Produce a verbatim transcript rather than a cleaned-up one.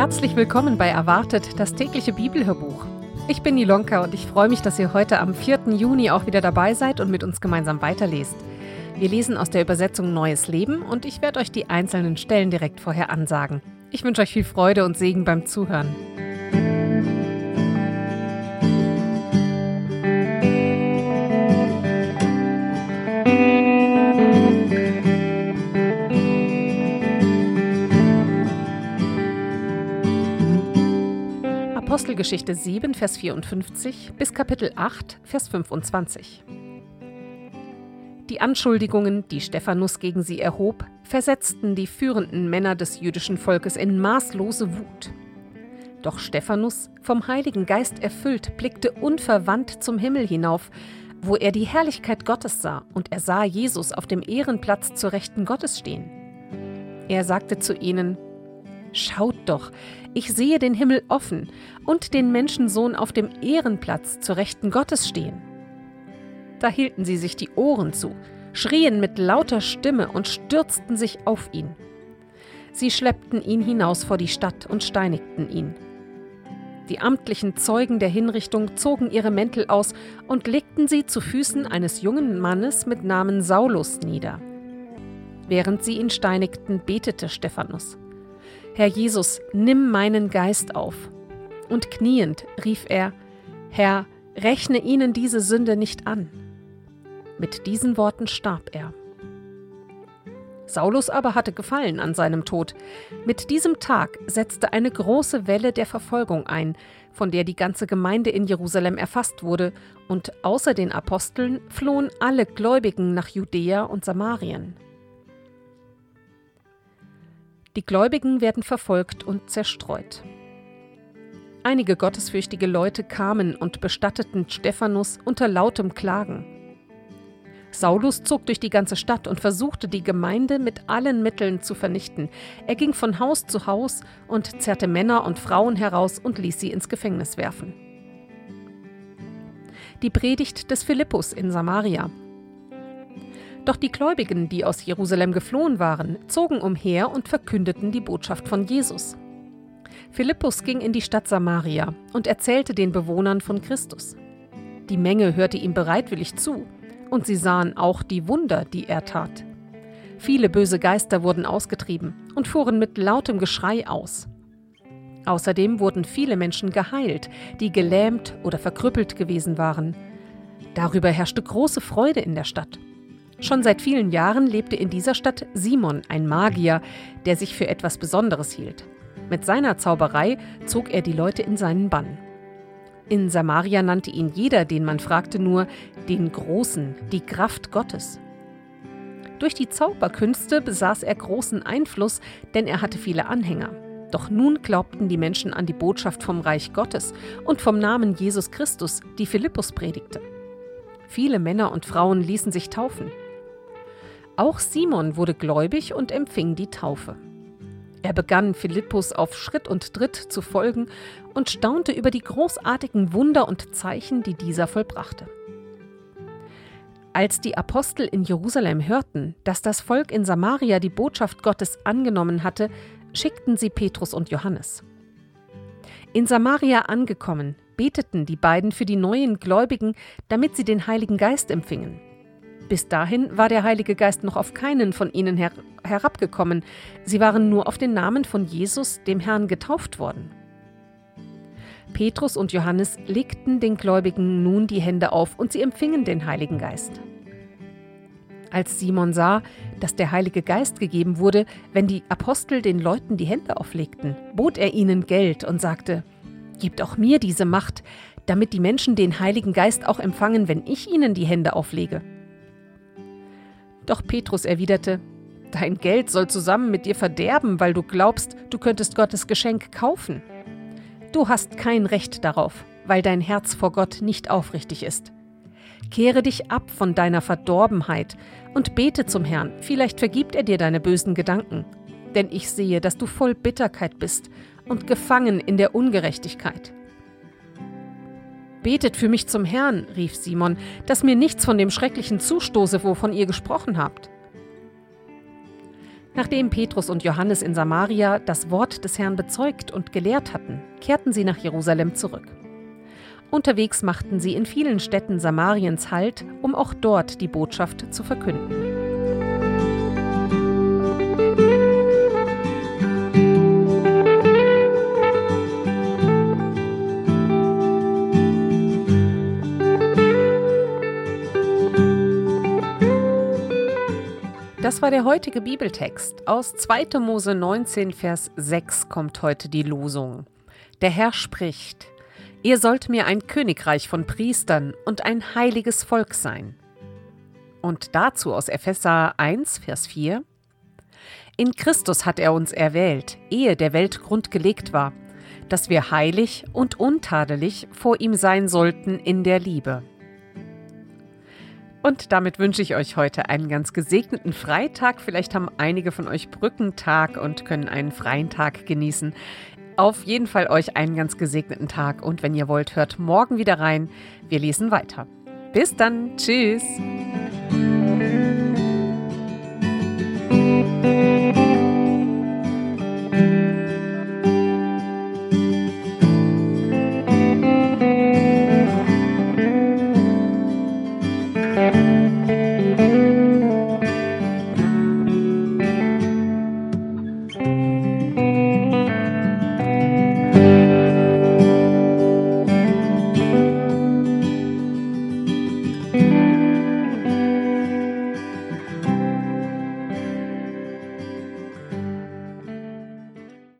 Herzlich willkommen bei Erwartet, das tägliche Bibelhörbuch. Ich bin Ilonka und ich freue mich, dass ihr heute am vierten Juni auch wieder dabei seid und mit uns gemeinsam weiterlest. Wir lesen aus der Übersetzung Neues Leben und ich werde euch die einzelnen Stellen direkt vorher ansagen. Ich wünsche euch viel Freude und Segen beim Zuhören. Apostelgeschichte sieben, Vers vierundfünfzig bis Kapitel acht, Vers fünfundzwanzig. Die Anschuldigungen, die Stephanus gegen sie erhob, versetzten die führenden Männer des jüdischen Volkes in maßlose Wut. Doch Stephanus, vom Heiligen Geist erfüllt, blickte unverwandt zum Himmel hinauf, wo er die Herrlichkeit Gottes sah, und er sah Jesus auf dem Ehrenplatz zur Rechten Gottes stehen. Er sagte zu ihnen: »Schaut doch, ich sehe den Himmel offen und den Menschensohn auf dem Ehrenplatz zur Rechten Gottes stehen.« Da hielten sie sich die Ohren zu, schrien mit lauter Stimme und stürzten sich auf ihn. Sie schleppten ihn hinaus vor die Stadt und steinigten ihn. Die amtlichen Zeugen der Hinrichtung zogen ihre Mäntel aus und legten sie zu Füßen eines jungen Mannes mit Namen Saulus nieder. Während sie ihn steinigten, betete Stephanus: »Herr Jesus, nimm meinen Geist auf.« Und kniend rief er: »Herr, rechne ihnen diese Sünde nicht an.« Mit diesen Worten starb er. Saulus aber hatte Gefallen an seinem Tod. Mit diesem Tag setzte eine große Welle der Verfolgung ein, von der die ganze Gemeinde in Jerusalem erfasst wurde, und außer den Aposteln flohen alle Gläubigen nach Judäa und Samarien. Die Gläubigen werden verfolgt und zerstreut. Einige gottesfürchtige Leute kamen und bestatteten Stephanus unter lautem Klagen. Saulus zog durch die ganze Stadt und versuchte, die Gemeinde mit allen Mitteln zu vernichten. Er ging von Haus zu Haus und zerrte Männer und Frauen heraus und ließ sie ins Gefängnis werfen. Die Predigt des Philippus in Samaria. Doch die Gläubigen, die aus Jerusalem geflohen waren, zogen umher und verkündeten die Botschaft von Jesus. Philippus ging in die Stadt Samaria und erzählte den Bewohnern von Christus. Die Menge hörte ihm bereitwillig zu, und sie sahen auch die Wunder, die er tat. Viele böse Geister wurden ausgetrieben und fuhren mit lautem Geschrei aus. Außerdem wurden viele Menschen geheilt, die gelähmt oder verkrüppelt gewesen waren. Darüber herrschte große Freude in der Stadt. Schon seit vielen Jahren lebte in dieser Stadt Simon, ein Magier, der sich für etwas Besonderes hielt. Mit seiner Zauberei zog er die Leute in seinen Bann. In Samaria nannte ihn jeder, den man fragte, nur den Großen, die Kraft Gottes. Durch die Zauberkünste besaß er großen Einfluss, denn er hatte viele Anhänger. Doch nun glaubten die Menschen an die Botschaft vom Reich Gottes und vom Namen Jesus Christus, die Philippus predigte. Viele Männer und Frauen ließen sich taufen. Auch Simon wurde gläubig und empfing die Taufe. Er begann Philippus auf Schritt und Tritt zu folgen und staunte über die großartigen Wunder und Zeichen, die dieser vollbrachte. Als die Apostel in Jerusalem hörten, dass das Volk in Samaria die Botschaft Gottes angenommen hatte, schickten sie Petrus und Johannes. In Samaria angekommen, beteten die beiden für die neuen Gläubigen, damit sie den Heiligen Geist empfingen. Bis dahin war der Heilige Geist noch auf keinen von ihnen her- herabgekommen. Sie waren nur auf den Namen von Jesus, dem Herrn, getauft worden. Petrus und Johannes legten den Gläubigen nun die Hände auf und sie empfingen den Heiligen Geist. Als Simon sah, dass der Heilige Geist gegeben wurde, wenn die Apostel den Leuten die Hände auflegten, bot er ihnen Geld und sagte: »Gebt auch mir diese Macht, damit die Menschen den Heiligen Geist auch empfangen, wenn ich ihnen die Hände auflege.« Doch Petrus erwiderte: »Dein Geld soll zusammen mit dir verderben, weil du glaubst, du könntest Gottes Geschenk kaufen. Du hast kein Recht darauf, weil dein Herz vor Gott nicht aufrichtig ist. Kehre dich ab von deiner Verdorbenheit und bete zum Herrn, vielleicht vergibt er dir deine bösen Gedanken. Denn ich sehe, dass du voll Bitterkeit bist und gefangen in der Ungerechtigkeit.« »Betet für mich zum Herrn«, rief Simon, »dass mir nichts von dem Schrecklichen zustoße, wovon ihr gesprochen habt.« Nachdem Petrus und Johannes in Samaria das Wort des Herrn bezeugt und gelehrt hatten, kehrten sie nach Jerusalem zurück. Unterwegs machten sie in vielen Städten Samariens Halt, um auch dort die Botschaft zu verkünden. Das war der heutige Bibeltext. Aus zweiter Mose neunzehn, Vers sechs kommt heute die Losung. Der Herr spricht: Ihr sollt mir ein Königreich von Priestern und ein heiliges Volk sein. Und dazu aus Epheser eins, Vers vier. In Christus hat er uns erwählt, ehe der Welt Grund gelegt war, dass wir heilig und untadelig vor ihm sein sollten in der Liebe. Und damit wünsche ich euch heute einen ganz gesegneten Freitag. Vielleicht haben einige von euch Brückentag und können einen freien Tag genießen. Auf jeden Fall euch einen ganz gesegneten Tag. Und wenn ihr wollt, hört morgen wieder rein. Wir lesen weiter. Bis dann. Tschüss.